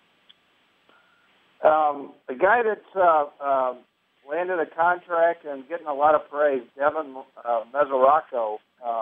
A guy that's landed a contract and getting a lot of praise, Devin Mesoraco.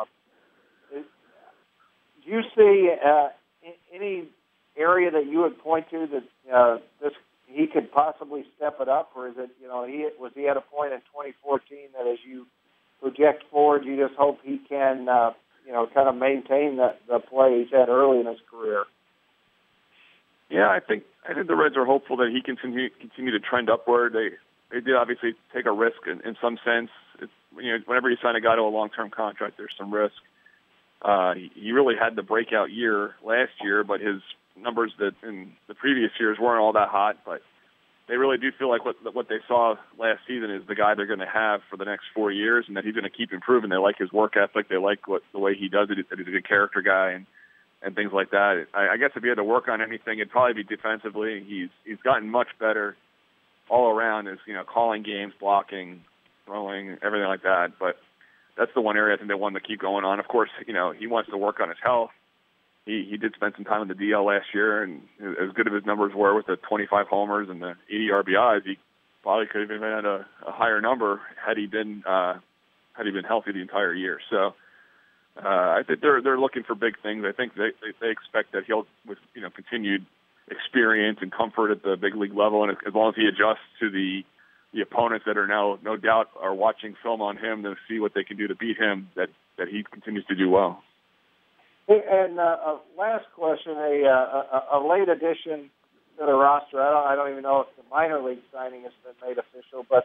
Do you see any area that you would point to that he could possibly step it up, or is it was he at a point in 2014 that as you project forward, you just hope he can kind of maintain the play he's had early in his career? Yeah, I think the Reds are hopeful that he can continue to trend upward. They did obviously take a risk in some sense. Whenever you sign a guy to a long-term contract, there's some risk. He really had the breakout year last year, but his numbers that in the previous years weren't all that hot. But they really do feel like what they saw last season is the guy they're going to have for the next 4 years, and that he's going to keep improving. They like his work ethic. They like the way he does it. That he's a good character guy and things like that. I guess if he had to work on anything, it'd probably be defensively. He's gotten much better all around, as calling games, blocking, throwing, everything like that. But that's the one area I think they want to keep going on. Of course, he wants to work on his health. He did spend some time in the DL last year, and as good as his numbers were with the 25 homers and the 80 RBIs, he probably could have even had a higher number had he been healthy the entire year. So I think they're looking for big things. I think they expect that he'll, with continued experience and comfort at the big league level, and as long as he adjusts to the opponents that are now, no doubt, are watching film on him to see what they can do to beat him, that he continues to do well. And last question, a late addition to the roster. I don't even know if the minor league signing has been made official, but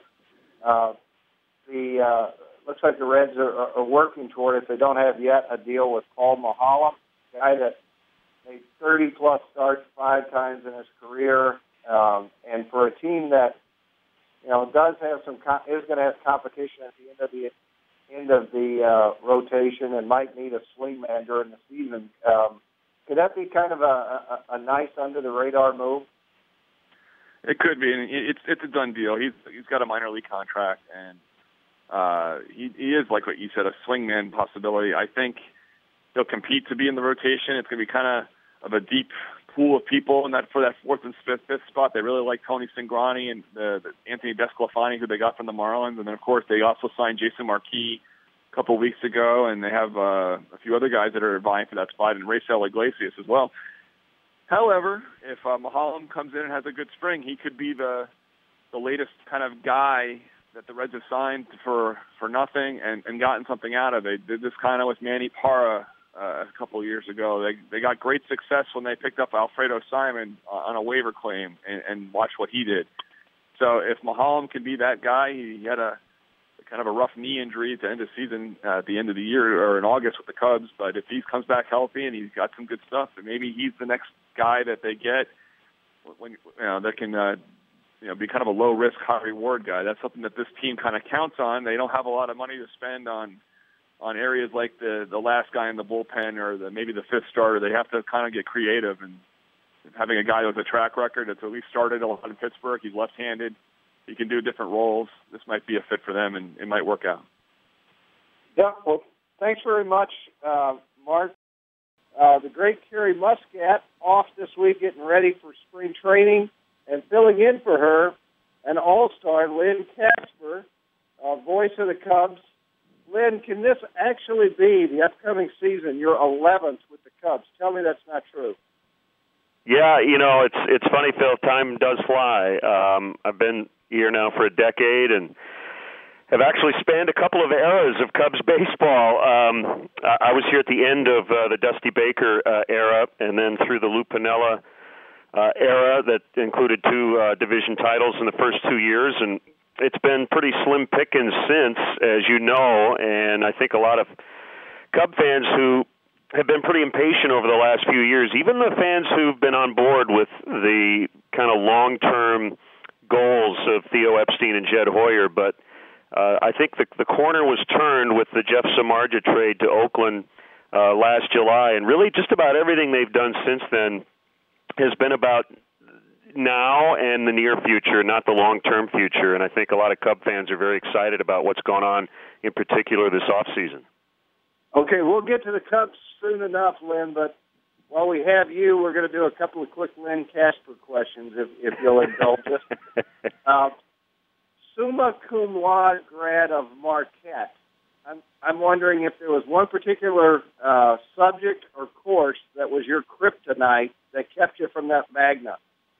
looks like the Reds are working toward it. If they don't have yet a deal with Paul Maholm, a guy that made 30-plus starts 5 times in his career, and for a team that does have is going to have competition at the end of the rotation and might need a swingman during the season. Could that be kind of a nice under the radar move? It could be, and it's a done deal. He's got a minor league contract, and he is, like what you said, a swingman possibility. I think he'll compete to be in the rotation. It's going to be kind of a deep pool of people for that 4th and 5th spot. They really like Tony Cingrani and the Anthony Desclafani, who they got from the Marlins, and then of course they also signed Jason Marquis a couple of weeks ago, and they have a few other guys that are vying for that spot, and Raisel Iglesias as well. However, if Maholm comes in and has a good spring, he could be the latest kind of guy that the Reds have signed for nothing and gotten something out of it. They did this kind of with Manny Parra a couple of years ago. They got great success when they picked up Alfredo Simon on a waiver claim and watch what he did. So if Maholm can be that guy, he had a kind of a rough knee injury at the end of the season, at the end of the year or in August with the Cubs. But if he comes back healthy and he's got some good stuff, then maybe he's the next guy that they get when that can be kind of a low risk, high reward guy. That's something that this team kind of counts on. They don't have a lot of money to spend on areas like the last guy in the bullpen or maybe the 5th starter. They have to kind of get creative, and having a guy with a track record that's at least started a lot in Pittsburgh, he's left-handed, he can do different roles. This might be a fit for them, and it might work out. Yeah, well, thanks very much, Mark. The great Carrie Muscat off this week getting ready for spring training, and filling in for her, an all-star, Lynn Casper, voice of the Cubs. Lynn, can this actually be the upcoming season, your 11th with the Cubs? Tell me that's not true. Yeah, it's funny, Phil. Time does fly. I've been here now for a decade and have actually spanned a couple of eras of Cubs baseball. I was here at the end of the Dusty Baker era, and then through the Lou Piniella era that included 2 division titles in the first 2 years, and it's been pretty slim pickings since, as you know, and I think a lot of Cub fans who have been pretty impatient over the last few years, even the fans who've been on board with the kind of long-term goals of Theo Epstein and Jed Hoyer, but I think the corner was turned with the Jeff Samardzija trade to Oakland last July, and really just about everything they've done since then has been about now and the near future, not the long-term future. And I think a lot of Cub fans are very excited about what's going on, in particular this offseason. Okay, we'll get to the Cubs soon enough, Lynn, but while we have you, we're going to do a couple of quick Lynn Casper questions, if you'll indulge us. Summa cum laude grad of Marquette. I'm wondering if there was one particular subject or course that was your kryptonite that kept you from that magna.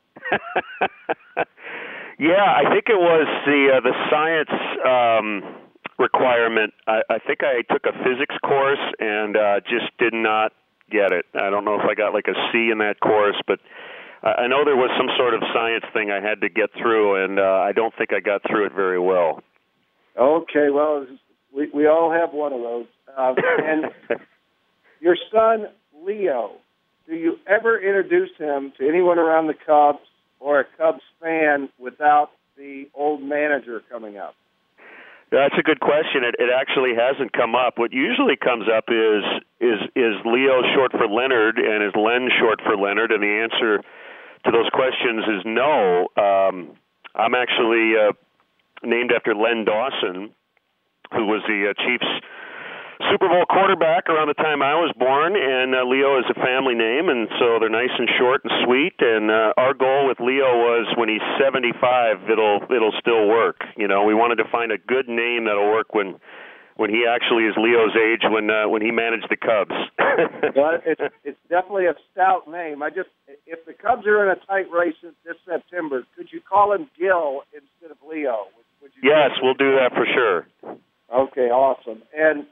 Yeah, I think it was the science requirement. I think I took a physics course and just did not get it. I don't know if I got like a C in that course, but I know there was some sort of science thing I had to get through, and I don't think I got through it very well. Okay, well, we all have one of those. And your son, Leo, do you ever introduce him to anyone around the Cubs or a Cubs fan without the old manager coming up? That's a good question. It actually hasn't come up. What usually comes up is Leo short for Leonard and is Len short for Leonard? And the answer to those questions is no. I'm actually named after Len Dawson, who was the Chiefs Super Bowl quarterback around the time I was born, and Leo is a family name, and so they're nice and short and sweet. And our goal with Leo was when he's 75, it'll still work. You know, we wanted to find a good name that'll work when he actually is Leo's age when he managed the Cubs. But it's definitely a stout name. If the Cubs are in a tight race this September, could you call him Gil instead of Leo? Would you yes, we'll do that for sure. Okay, awesome. And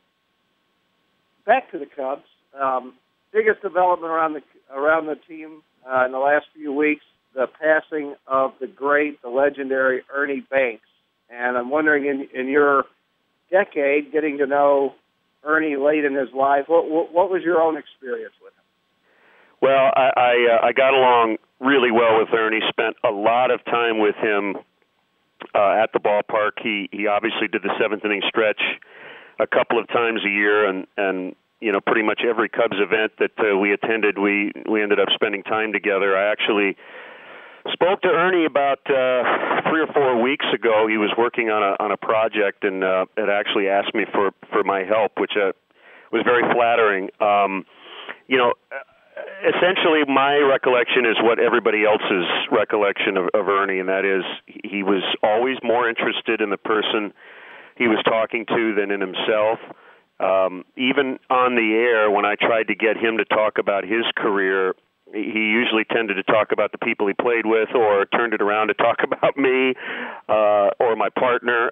back to the Cubs. Biggest development around the team in the last few weeks, the passing of the great, the legendary Ernie Banks. And I'm wondering, in your decade, getting to know Ernie late in his life, what was your own experience with him? Well, I got along really well with Ernie. Spent a lot of time with him at the ballpark. He obviously did the seventh inning stretch a couple of times a year, and you know, pretty much every Cubs event that we attended, we ended up spending time together. I actually spoke to Ernie about 3 or 4 weeks ago. He was working on a project and had actually asked me for my help, which was very flattering. You know, essentially my recollection is what everybody else's recollection of Ernie, and that is he was always more interested in the person he was talking to than in himself. Even on the air, when I tried to get him to talk about his career, he usually tended to talk about the people he played with, or turned it around to talk about me or my partner.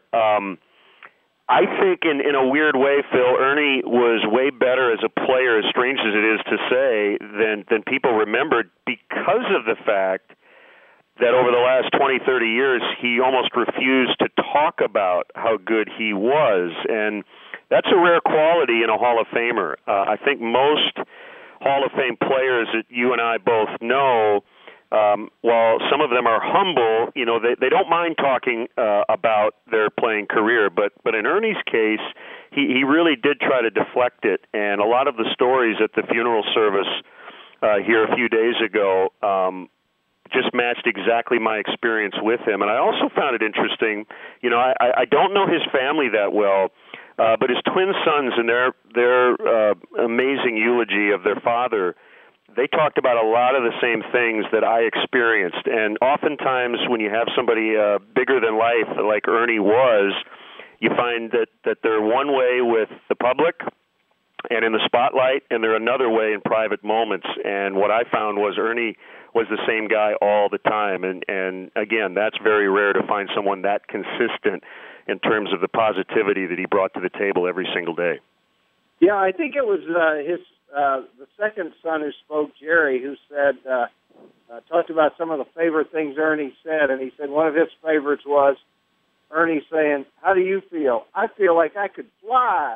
I think in a weird way, Phil, Ernie was way better as a player, as strange as it is to say, than people remembered, because of the fact that over the last 20, 30 years, he almost refused to talk about how good he was. And that's a rare quality in a Hall of Famer. I think most Hall of Fame players that you and I both know, while some of them are humble, you know, they don't mind talking about their playing career. But in Ernie's case, he really did try to deflect it. And a lot of the stories at the funeral service here a few days ago just matched exactly my experience with him. And I also found it interesting, you know, I don't know his family that well, but his twin sons and their amazing eulogy of their father, they talked about a lot of the same things that I experienced. And oftentimes when you have somebody bigger than life like Ernie was, you find that they're one way with the public and in the spotlight, and they're another way in private moments. And what I found was Ernie was the same guy all the time. And again, that's very rare to find someone that consistent in terms of the positivity that he brought to the table every single day. Yeah, I think it was the second son who spoke, Jerry, who said, talked about some of the favorite things Ernie said, and he said one of his favorites was Ernie saying, "How do you feel?" "I feel like I could fly."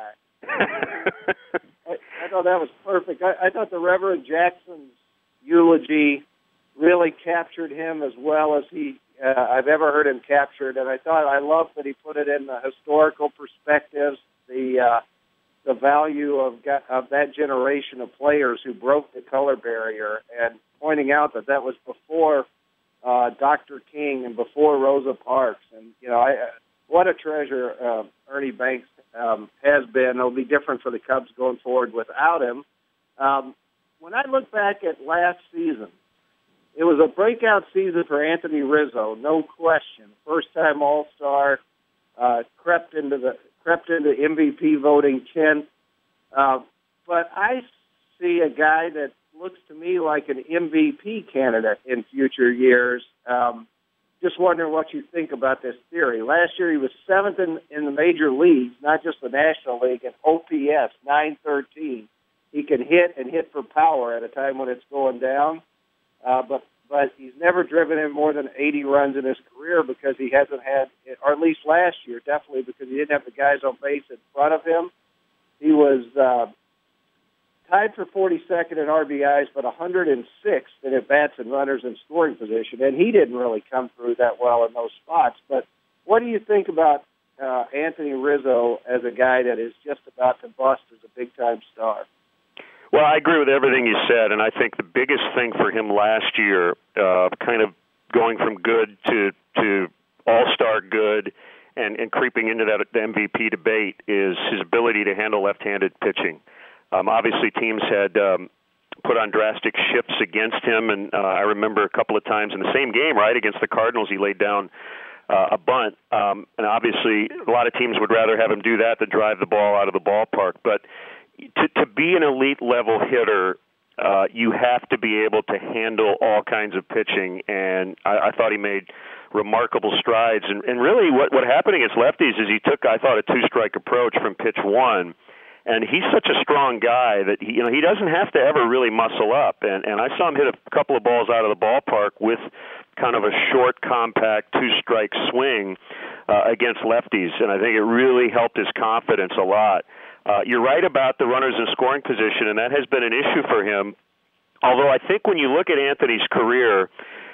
I thought that was perfect. I thought the Reverend Jackson's eulogy really captured him as well as I've ever heard him captured, and I loved that he put it in the historical perspectives, the value of that generation of players who broke the color barrier, and pointing out that was before Dr. King and before Rosa Parks. And, you know, what a treasure Ernie Banks has been. It'll be different for the Cubs going forward without him. When I look back at last season, it was a breakout season for Anthony Rizzo, no question. First-time All-Star, crept into MVP voting 10. But I see a guy that looks to me like an MVP candidate in future years. Just wondering what you think about this theory. Last year he was 7th in the major leagues, not just the National League, at OPS, 913. He can hit and hit for power at a time when it's going down. But he's never driven in more than 80 runs in his career because he hasn't had, or at least last year, definitely because he didn't have the guys on base in front of him. He was tied for 42nd in RBIs, but 106th in at-bats and runners in scoring position, and he didn't really come through that well in those spots. But what do you think about Anthony Rizzo as a guy that is just about to bust as a big-time star? Well, I agree with everything you said, and I think the biggest thing for him last year, kind of going from good to all-star good and creeping into that the MVP debate, is his ability to handle left-handed pitching. Obviously, teams had put on drastic shifts against him, and I remember a couple of times in the same game, right, against the Cardinals, he laid down a bunt. And obviously, a lot of teams would rather have him do that than drive the ball out of the ballpark. But to be an elite level hitter, you have to be able to handle all kinds of pitching, and I thought he made remarkable strides. And really what happened against lefties is he took, I thought, a two-strike approach from pitch one, and he's such a strong guy that he doesn't have to ever really muscle up. And I saw him hit a couple of balls out of the ballpark with kind of a short, compact, two-strike swing against lefties, and I think it really helped his confidence a lot. You're right about the runners in scoring position, and that has been an issue for him. Although I think when you look at Anthony's career,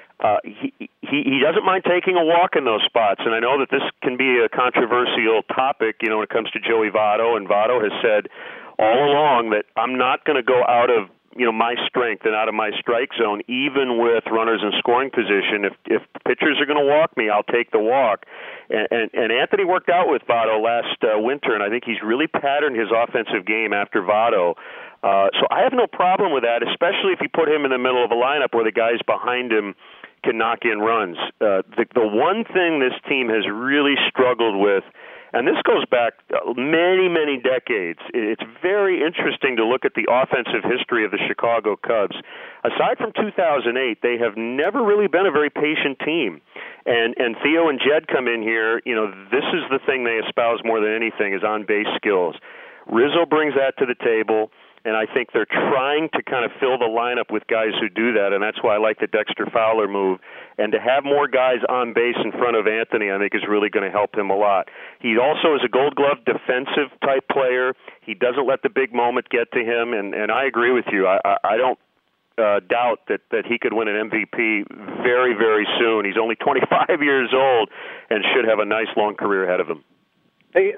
he doesn't mind taking a walk in those spots. And I know that this can be a controversial topic, when it comes to Joey Votto. And Votto has said all along that I'm not going to go out of my strength and out of my strike zone, even with runners in scoring position. If pitchers are going to walk me, I'll take the walk. And Anthony worked out with Votto last winter, and I think he's really patterned his offensive game after Votto. So I have no problem with that, especially if you put him in the middle of a lineup where the guys behind him can knock in runs. The one thing this team has really struggled with, and this goes back many, many decades. It's very interesting to look at the offensive history of the Chicago Cubs. Aside from 2008, they have never really been a very patient team. And Theo and Jed come in here, this is the thing they espouse more than anything is on-base skills. Rizzo brings that to the table, and I think they're trying to kind of fill the lineup with guys who do that, and that's why I like the Dexter Fowler move. And to have more guys on base in front of Anthony, I think, is really going to help him a lot. He also is a Gold Glove defensive-type player. He doesn't let the big moment get to him, and I agree with you. I don't doubt that he could win an MVP very, very soon. He's only 25 years old and should have a nice long career ahead of him. Hey,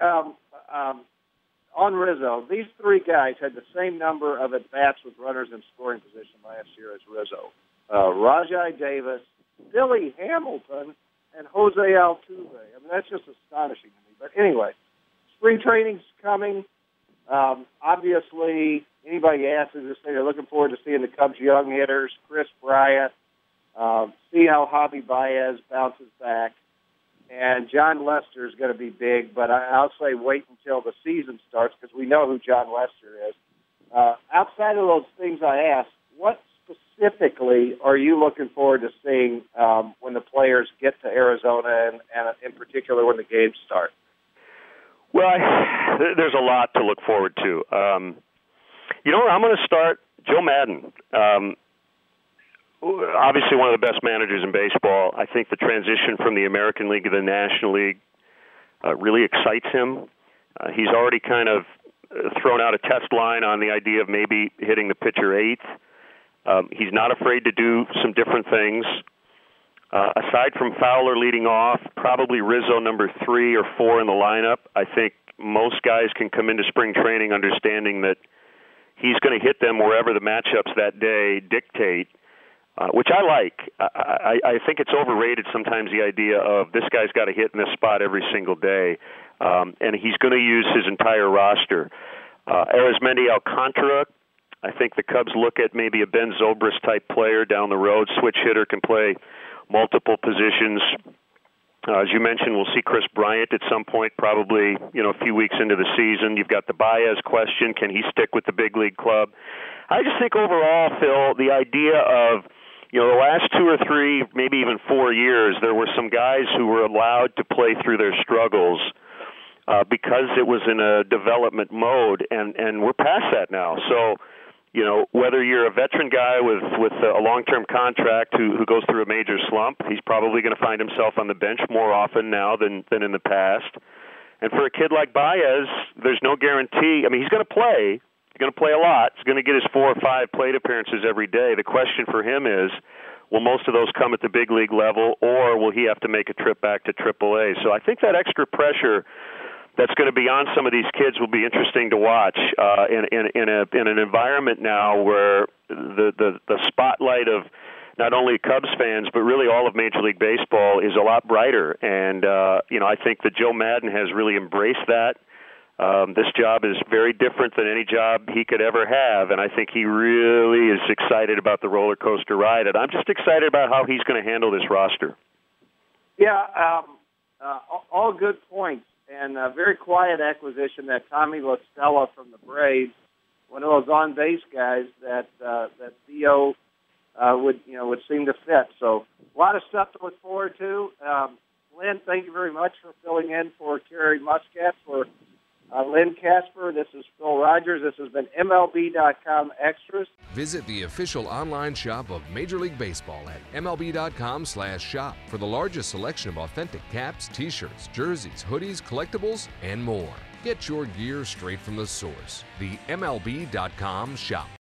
on Rizzo, these three guys had the same number of at-bats with runners in scoring position last year as Rizzo. Rajai Davis, Billy Hamilton, and Jose Altuve. I mean, that's just astonishing to me. But anyway, spring training's coming. Obviously, anybody asks is just say they're looking forward to seeing the Cubs' young hitters, Chris Bryant, see how Javi Baez bounces back. And John Lester is going to be big, but I'll say wait until the season starts because we know who John Lester is. Outside of those things I asked, what specifically are you looking forward to seeing when the players get to Arizona and in particular when the games start? Well, there's a lot to look forward to. I'm going to start Joe Maddon. Obviously one of the best managers in baseball. I think the transition from the American League to the National League really excites him. He's already kind of thrown out a test line on the idea of maybe hitting the pitcher eighth. He's not afraid to do some different things. Aside from Fowler leading off, probably Rizzo number 3 or 4 in the lineup. I think most guys can come into spring training understanding that he's going to hit them wherever the matchups that day dictate. Which I like. I think it's overrated sometimes, the idea of this guy's got to hit in this spot every single day, and he's going to use his entire roster. Arizmendi Alcantara, I think the Cubs look at maybe a Ben Zobrist-type player down the road, switch hitter, can play multiple positions. As you mentioned, we'll see Chris Bryant at some point, probably a few weeks into the season. You've got the Baez question. Can he stick with the big league club? I just think overall, Phil, the idea of the last 2 or 3, maybe even 4 years, there were some guys who were allowed to play through their struggles because it was in a development mode, and we're past that now. So, whether you're a veteran guy with a long-term contract who goes through a major slump, he's probably going to find himself on the bench more often now than in the past. And for a kid like Baez, there's no guarantee. I mean, he's going to play. He's going to play a lot. He's going to get his 4 or 5 plate appearances every day. The question for him is, will most of those come at the big league level, or will he have to make a trip back to AAA? So I think that extra pressure that's going to be on some of these kids will be interesting to watch in an environment now where the spotlight of not only Cubs fans but really all of Major League Baseball is a lot brighter. And I think that Joe Maddon has really embraced that. This job is very different than any job he could ever have, and I think he really is excited about the roller coaster ride. And I'm just excited about how he's going to handle this roster. Yeah, all good points. And a very quiet acquisition that Tommy La Stella from the Braves one of those on base guys that Theo would seem to fit. So a lot of stuff to look forward to. Lynn, thank you very much for filling in for Kerry Muscat. For Lynn Casper, this is Phil Rogers. This has been MLB.com Extras. Visit the official online shop of Major League Baseball at MLB.com/shop for the largest selection of authentic caps, t-shirts, jerseys, hoodies, collectibles, and more. Get your gear straight from the source. The MLB.com shop.